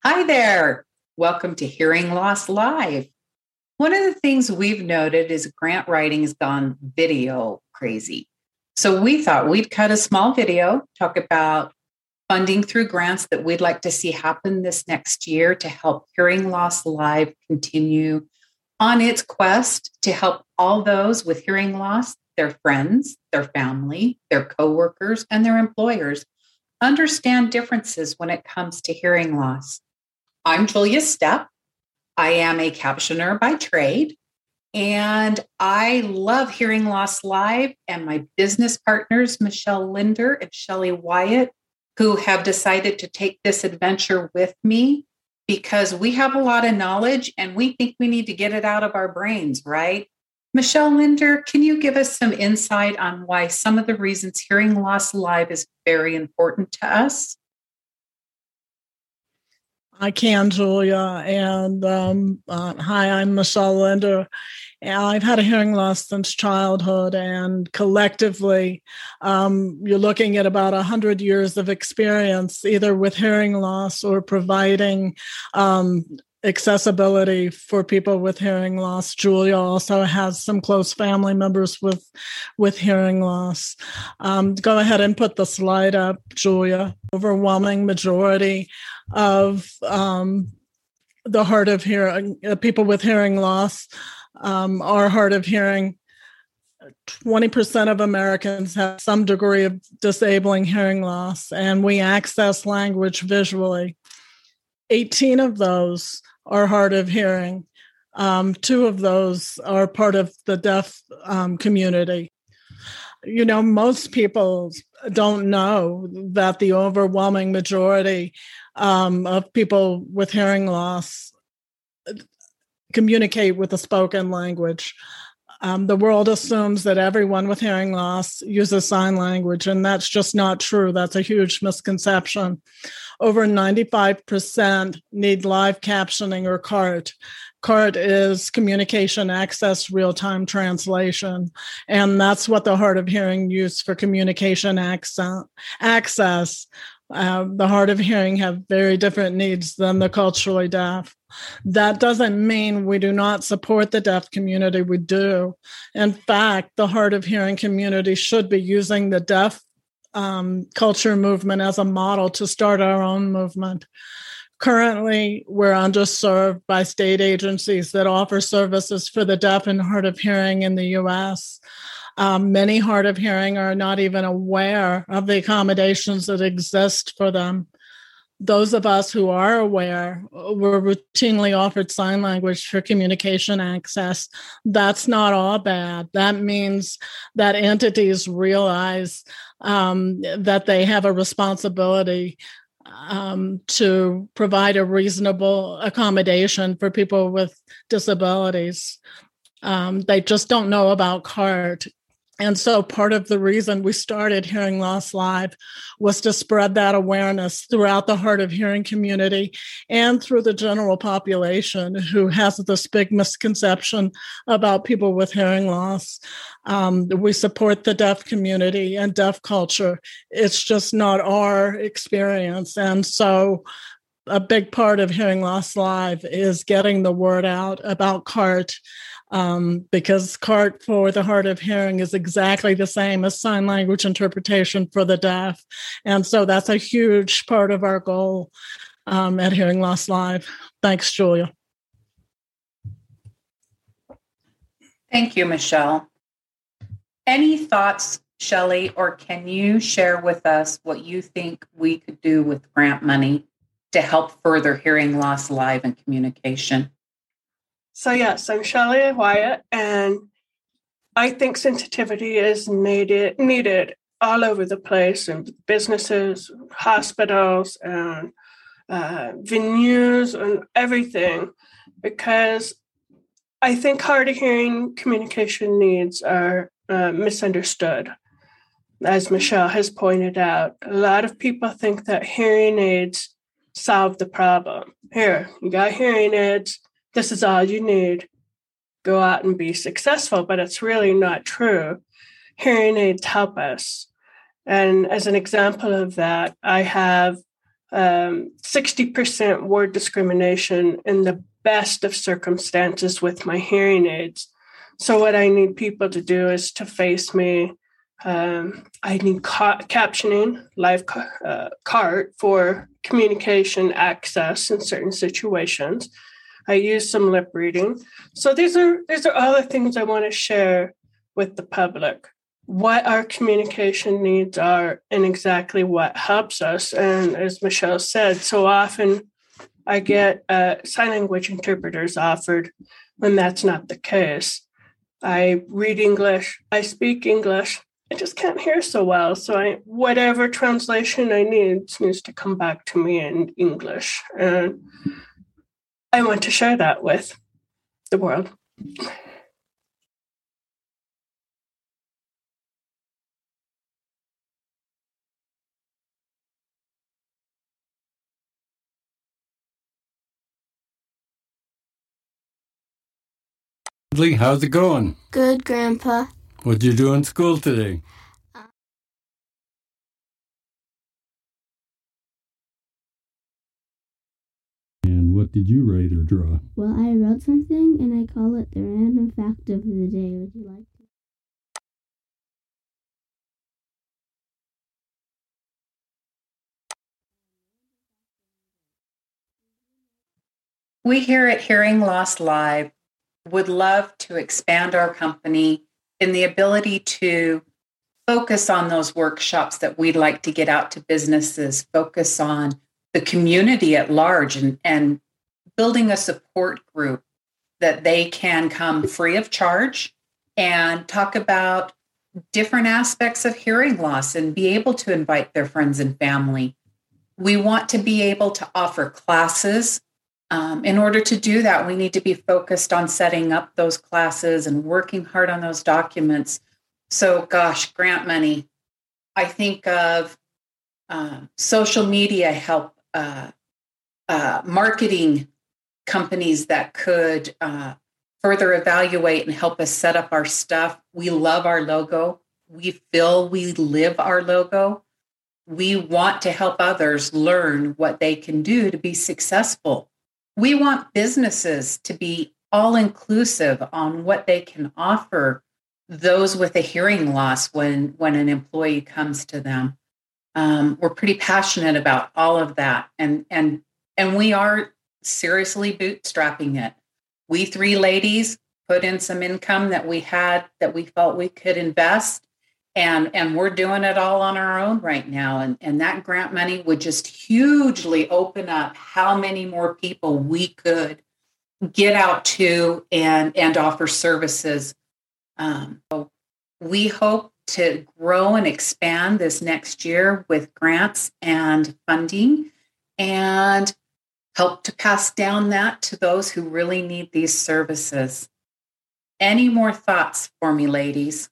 Hi there. Welcome to Hearing Loss Live. One of the things we've noted is grant writing has gone video crazy. So we thought we'd cut a small video, talk about funding through grants that we'd like to see happen this next year to help Hearing Loss Live continue on its quest to help all those with hearing loss, their friends, their family, their coworkers, and their employers understand differences when it comes to hearing loss. I'm Julia Stepp. I am a captioner by trade, and I love Hearing Loss Live and my business partners, Michelle Linder and Shelley Wyatt, who have decided to take this adventure with me because we have a lot of knowledge and we think we need to get it out of our brains, right? Michelle Linder, can you give us some insight on why some of the reasons Hearing Loss Live is very important to us? I can, Julia. And hi, I'm Michelle Linder. And I've had a hearing loss since childhood, and collectively, you're looking at about 100 years of experience, either with hearing loss or providing accessibility for people with hearing loss. Julia also has some close family members with hearing loss. Go ahead and put the slide up, Julia. Overwhelming majority of the hard of hearing, people with hearing loss are hard of hearing. 20% of Americans have some degree of disabling hearing loss, and we access language visually. 18 of those are hard of hearing. 2 of those are part of the deaf community. You know, most people don't know that the overwhelming majority of people with hearing loss communicate with the spoken language. The world assumes that everyone with hearing loss uses sign language, and that's just not true. That's a huge misconception. Over 95% need live captioning or CART. CART is communication access real-time translation, and that's what the hard of hearing use for communication access. The hard of hearing have very different needs than the culturally deaf. That doesn't mean we do not support the deaf community. We do. In fact, the hard of hearing community should be using the deaf culture movement as a model to start our own movement. Currently, we're underserved by state agencies that offer services for the deaf and hard of hearing in the U.S. Many hard of hearing are not even aware of the accommodations that exist for them. Those of us who are aware were routinely offered sign language for communication access. That's not all bad. That means that entities realize that they have a responsibility to provide a reasonable accommodation for people with disabilities. They just don't know about CART. And so part of the reason we started Hearing Loss Live was to spread that awareness throughout the hard of hearing community and through the general population who has this big misconception about people with hearing loss. We support the deaf community and deaf culture. It's just not our experience. And so a big part of Hearing Loss Live is getting the word out about CART, because CART for the hard of hearing is exactly the same as sign language interpretation for the deaf. And so that's a huge part of our goal at Hearing Loss Live. Thanks, Julia. Thank you, Michelle. Any thoughts, Shelley, or can you share with us what you think we could do with grant money to help further Hearing Loss Live and communication? So yes, I'm Shelley Wyatt, and I think sensitivity is needed all over the place in businesses, hospitals, and venues, and everything, because I think hard of hearing communication needs are misunderstood. As Michelle has pointed out, a lot of people think that hearing aids solve the problem. Here, you got hearing aids. This is all you need. Go out and be successful, but it's really not true. Hearing aids help us. And as an example of that, I have 60% word discrimination in the best of circumstances with my hearing aids. So what I need people to do is to face me. I need captioning, live cart for communication access in certain situations. I use some lip reading. So these are all the things I want to share with the public, what our communication needs are and exactly what helps us. And as Michelle said, so often I get sign language interpreters offered when that's not the case. I read English, I speak English, I just can't hear so well. So whatever translation I need needs to come back to me in English. And I want to share that with the world. How's it going? Good, Grandpa. What'd you do in school today? And what did you write or draw? Well, I wrote something and I call it the random fact of the day. Would you like to? We here at Hearing Loss Live would love to expand our company in the ability to focus on those workshops that we'd like to get out to businesses, focus on the community at large, and building a support group that they can come free of charge and talk about different aspects of hearing loss and be able to invite their friends and family. We want to be able to offer classes. In order to do that, we need to be focused on setting up those classes and working hard on those documents. So, gosh, grant money. I think of social media help, marketing companies that could further evaluate and help us set up our stuff. We love our logo. We live our logo. We want to help others learn what they can do to be successful. We want businesses to be all inclusive on what they can offer those with a hearing loss when an employee comes to them. We're pretty passionate about all of that. And we are seriously bootstrapping it. We three ladies put in some income that we felt we could invest. And we're doing it all on our own right now. And that grant money would just hugely open up how many more people we could get out to and offer services. So we hope to grow and expand this next year with grants and funding and help to pass down that to those who really need these services. Any more thoughts for me, ladies?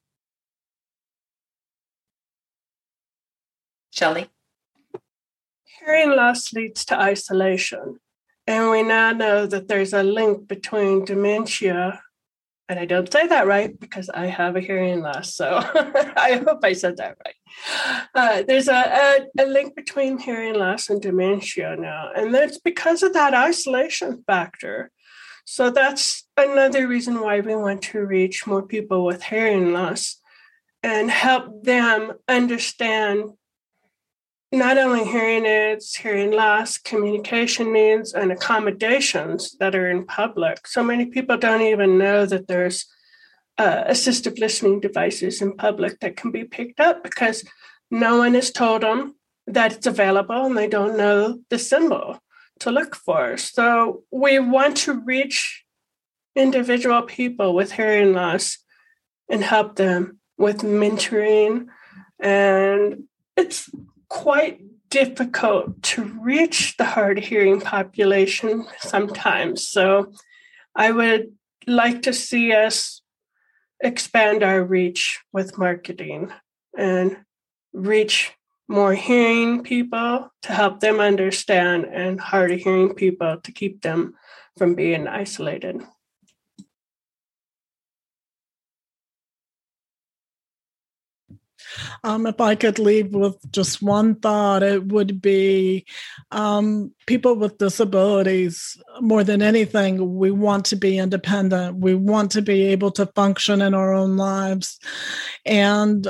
Shelley? Hearing loss leads to isolation. And we now know that there's a link between dementia, and I don't say that right because I have a hearing loss, so I hope I said that right. There's a link between hearing loss and dementia now, and that's because of that isolation factor. So that's another reason why we want to reach more people with hearing loss and help them understand not only hearing aids, hearing loss, communication needs, and accommodations that are in public. So many people don't even know that there's assistive listening devices in public that can be picked up because no one has told them that it's available and they don't know the symbol to look for. So we want to reach individual people with hearing loss and help them with mentoring. And it's quite difficult to reach the hard hearing population sometimes. So I would like to see us expand our reach with marketing and reach more hearing people to help them understand and hard hearing people to keep them from being isolated. If I could leave with just one thought, it would be people with disabilities, more than anything, we want to be independent. We want to be able to function in our own lives. And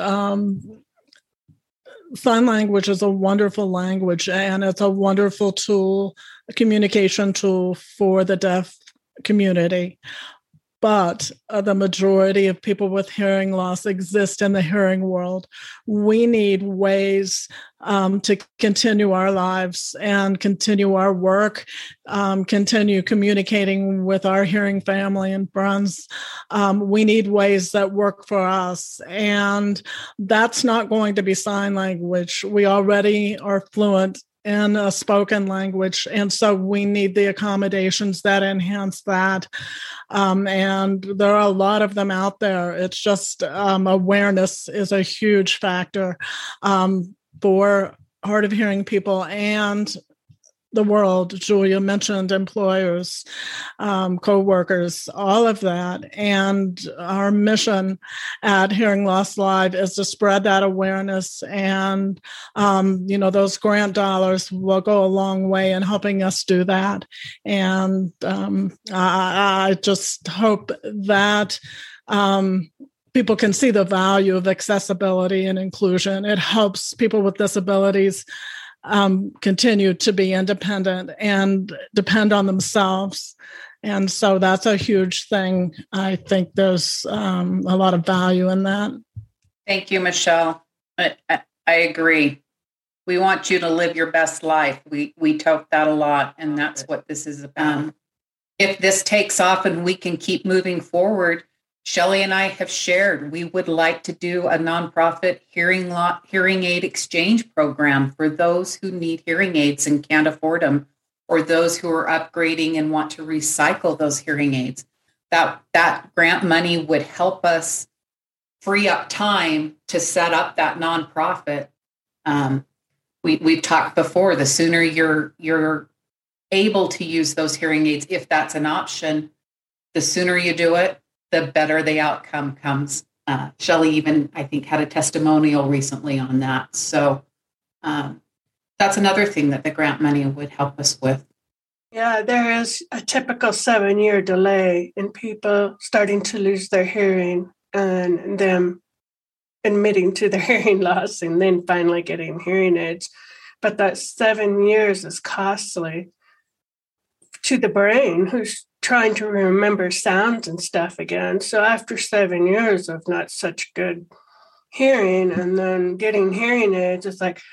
sign language is a wonderful language, and it's a wonderful tool, a communication tool for the deaf community. But the majority of people with hearing loss exist in the hearing world. We need ways to continue our lives and continue our work, continue communicating with our hearing family and friends. We need ways that work for us. And that's not going to be sign language. We already are fluent in a spoken language. And so we need the accommodations that enhance that. And there are a lot of them out there. It's just awareness is a huge factor for hard of hearing people and the world. Julia mentioned employers, co-workers, all of that. And our mission at Hearing Loss Live is to spread that awareness. And, those grant dollars will go a long way in helping us do that. And I just hope that people can see the value of accessibility and inclusion. It helps people with disabilities continue to be independent and depend on themselves. And so that's a huge thing. I think there's a lot of value in that. Thank you, Michelle. I agree. We want you to live your best life. We talk that a lot, and that's what this is about. If this takes off and we can keep moving forward, Shelley and I have shared, we would like to do a nonprofit hearing aid exchange program for those who need hearing aids and can't afford them, or those who are upgrading and want to recycle those hearing aids. That grant money would help us free up time to set up that nonprofit. We've talked before, the sooner you're able to use those hearing aids, if that's an option, the sooner you do it, the better the outcome comes. Shelley even, I think, had a testimonial recently on that. So that's another thing that the grant money would help us with. Yeah, there is a typical 7-year delay in people starting to lose their hearing and them admitting to their hearing loss and then finally getting hearing aids. But that 7 years is costly to the brain, who's trying to remember sounds and stuff again. So after 7 years of not such good hearing and then getting hearing aids, it's like,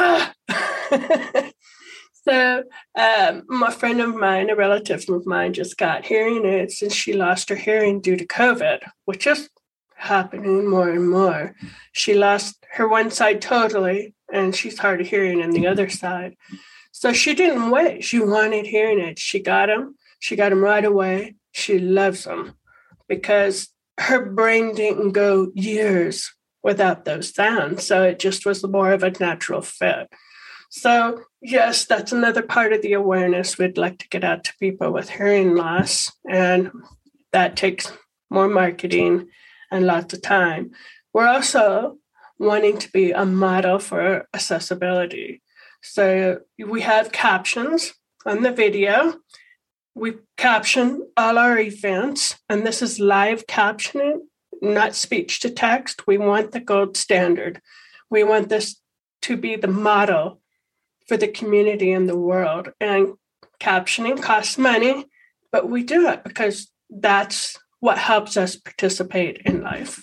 So a friend of mine, a relative of mine, just got hearing aids and she lost her hearing due to COVID, which is happening more and more. She lost her one side totally, and she's hard of hearing in the other side. So she didn't wait. She wanted hearing aids. She got them. She got them right away. She loves them because her brain didn't go years without those sounds. So it just was more of a natural fit. So yes, that's another part of the awareness we'd like to get out to people with hearing loss. And that takes more marketing and lots of time. We're also wanting to be a model for accessibility. So we have captions on the video. We caption all our events, and this is live captioning, not speech to text. We want the gold standard. We want this to be the model for the community and the world. And captioning costs money, but we do it because that's what helps us participate in life.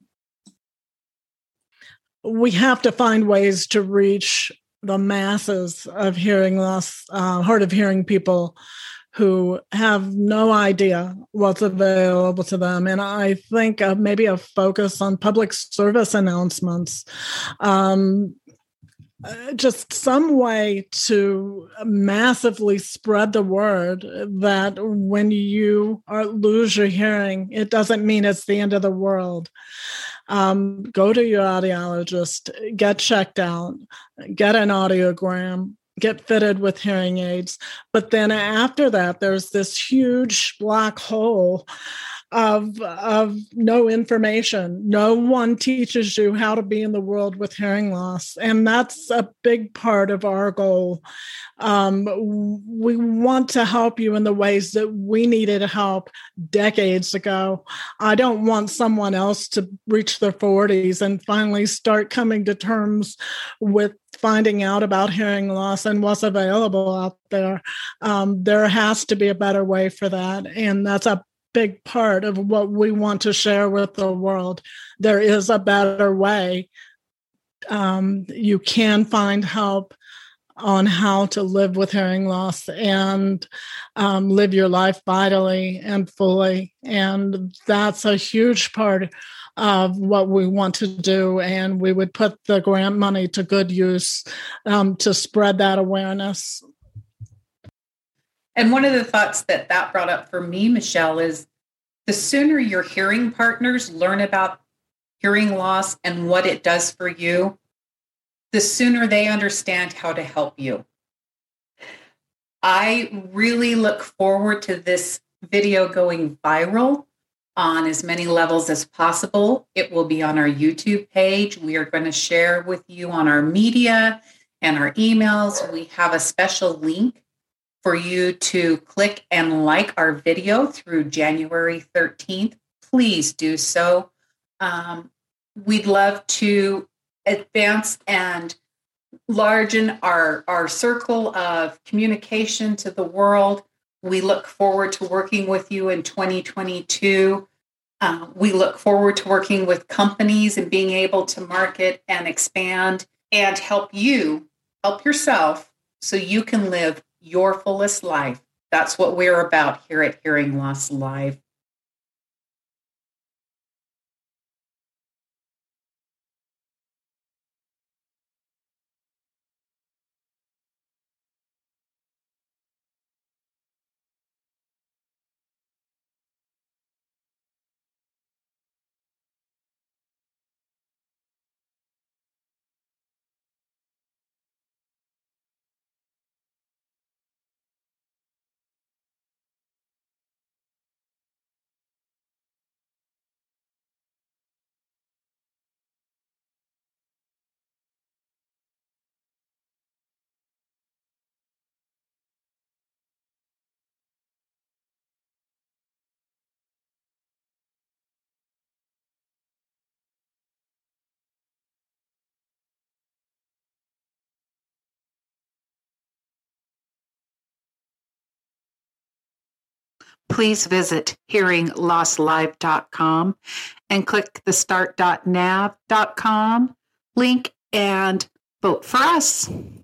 We have to find ways to reach the masses of hearing loss, hard of hearing people who have no idea what's available to them. And I think maybe a focus on public service announcements, just some way to massively spread the word that when you lose your hearing, it doesn't mean it's the end of the world. Go to your audiologist, get checked out, get an audiogram, get fitted with hearing aids. But then after that, there's this huge black hole of no information. No one teaches you how to be in the world with hearing loss. And that's a big part of our goal. We want to help you in the ways that we needed help decades ago. I don't want someone else to reach their 40s and finally start coming to terms with finding out about hearing loss and what's available out there. There has to be a better way for that. And that's a big part of what we want to share with the world. There is a better way. You can find help on how to live with hearing loss and live your life vitally and fully. And that's a huge part of what we want to do. And we would put the grant money to good use to spread that awareness. And one of the thoughts that brought up for me, Michelle, is the sooner your hearing partners learn about hearing loss and what it does for you, the sooner they understand how to help you. I really look forward to this video going viral on as many levels as possible. It will be on our YouTube page. We are going to share with you on our media and our emails. We have a special link for you to click and like our video through January 13th. Please do so. We'd love to advance and largen our circle of communication to the world. We look forward to working with you in 2022. We look forward to working with companies and being able to market and expand and help yourself so you can live your fullest life. That's what we're about here at Hearing Loss Live. Please visit hearinglosslive.com and click the start.nav.com link and vote for us.